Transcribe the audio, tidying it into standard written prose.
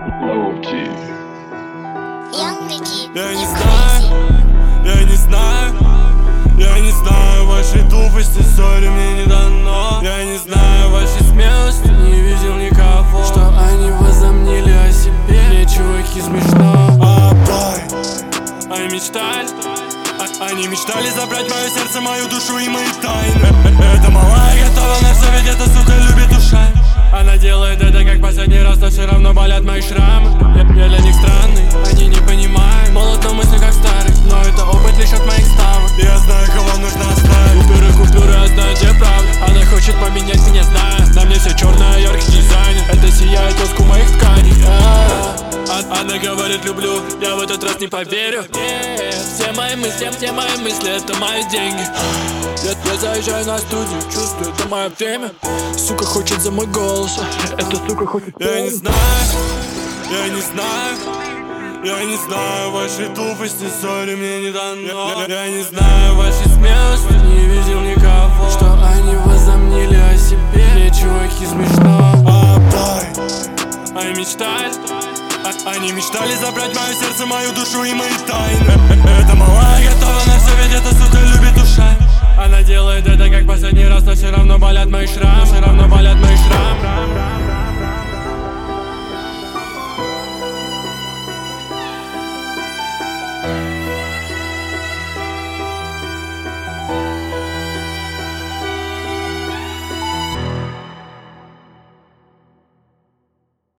Я не знаю вашей тупости, сори, мне не дано. Я не знаю вашей смелости, не видел никого, что они возомнили о себе. Мне, чуваки, смешно. Они мечтали забрать мое сердце, мою душу и мои тайны. Эта малая готова на все, ведь эта сука любит ушами. Она делает это как последний раз, но все равно болят мои шрамы. Я для них странный, они не понимают. Молод, но мысли как старый, но это опыт лишь от моих ставок. Я знаю, кого нужно оставить. Купюры, я знаю, где правда. Она хочет поменять меня, зная. На мне все черное, яркий дизайн. Это сияет лоску моих тканей. Она говорит люблю, я в этот раз не поверю. Все мои мысли, это мои деньги. Я заезжаю на студию, чувствую, это мое время. Сука хочет за мой голос, эта сука хочет. Я не знаю вашей тупости, сори, мне не дано. Я не знаю вашей смелости, не видел никого, что они возомнили о себе. Мне, чуваки, смешно. Они мечтали забрать мое сердце, мою душу и мои тайны. Это малая